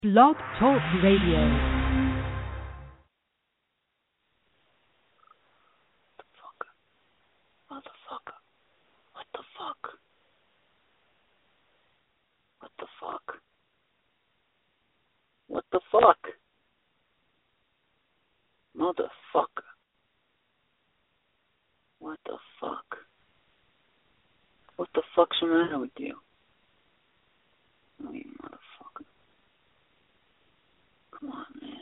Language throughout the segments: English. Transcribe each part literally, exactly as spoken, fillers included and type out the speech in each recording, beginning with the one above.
Blog Talk Radio. Motherfucker. What the fuck? What the fuck? What the fuck? Motherfucker. What the fuck? What the fuck's the matter with you? Oh, you motherfucker. Come on, man.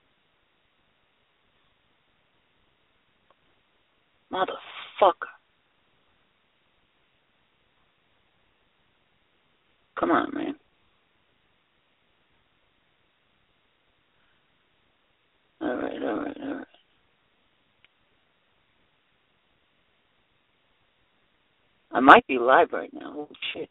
Motherfucker. Come on, man. All right, all right, all right. I might be live right now. Oh, shit.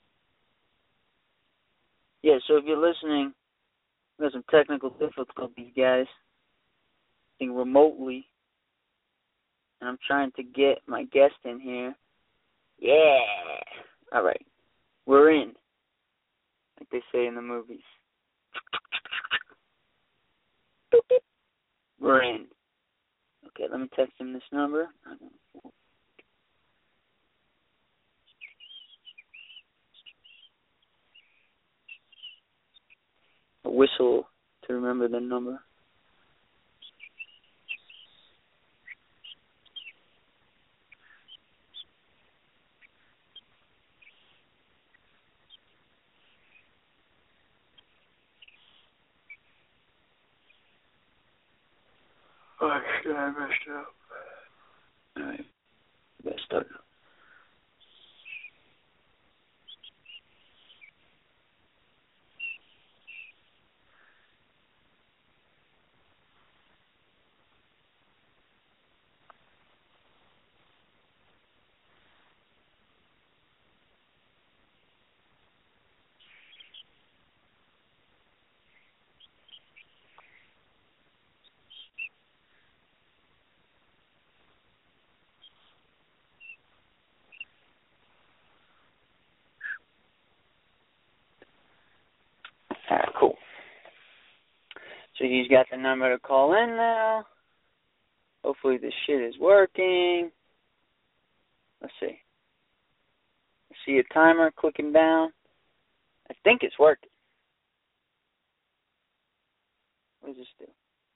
Yeah, so if you're listening, we got some technical difficulties, guys. I think remotely. And I'm trying to get my guest in here. Yeah. All right. We're in, like they say in the movies. Boop, boop. We're in. Okay, let me text him this number. A whistle to remember the number. Oh, shit, I messed up. Alright, best start. Alright, cool. So he's got the number to call in now. Hopefully this shit is working. Let's see. I see a timer clicking down. I think it's working. What does this do?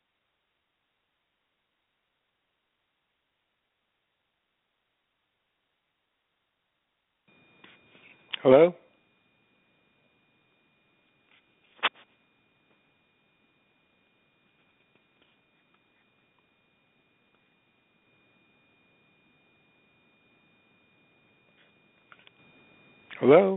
Hello? Hello?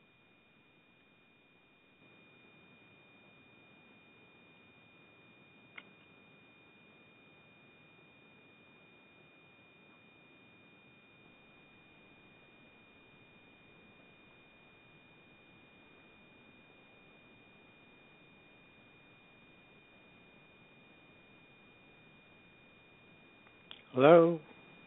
Hello?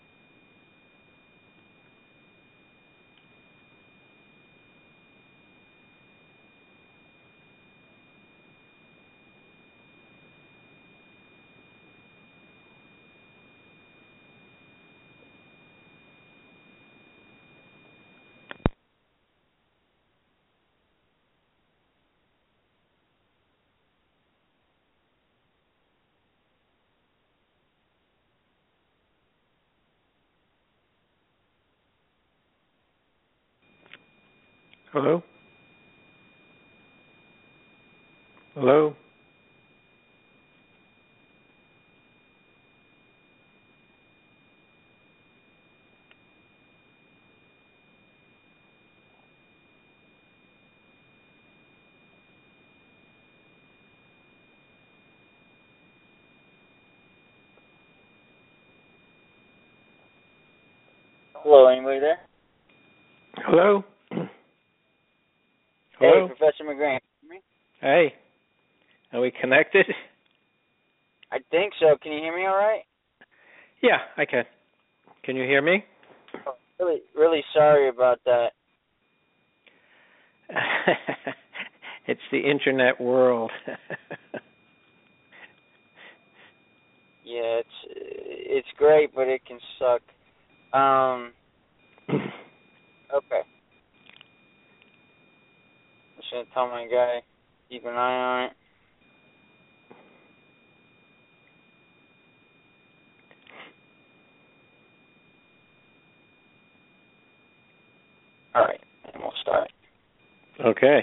Hello? Hello? Hello, anybody there? Hello? Hey, Hello? Professor McGrant. Hey. Are we connected? I think so. Can you hear me all right? Yeah, I can. Can you hear me? Really, really sorry about that. It's the internet world. Yeah, it's it's great, but it can suck. Um, okay. I'm just gonna tell my guy, keep an eye on it. All right, and we'll start. Okay.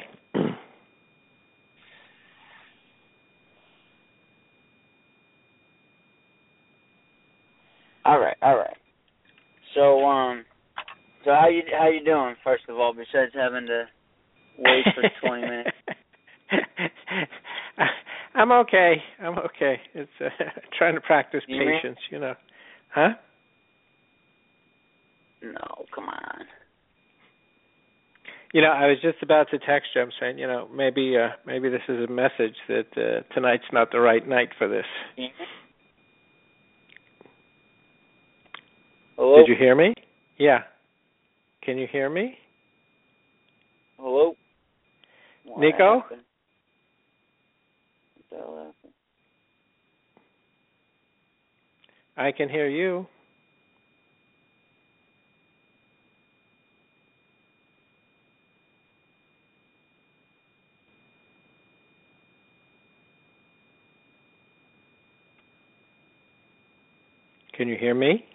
All right, all right. So, um, so how you how you doing? First of all, besides having to wait for twenty minutes. I'm okay. I'm okay. It's uh, trying to practice You patience, you know. Huh? No, come on. You know, I was just about to text you. I'm saying, you know, maybe uh, maybe this is a message that uh, tonight's not the right night for this. Mm-hmm. Hello? Did you hear me? Yeah. Can you hear me? Hello? What Nico? happened? What the hell happened? I can hear you. Can you hear me?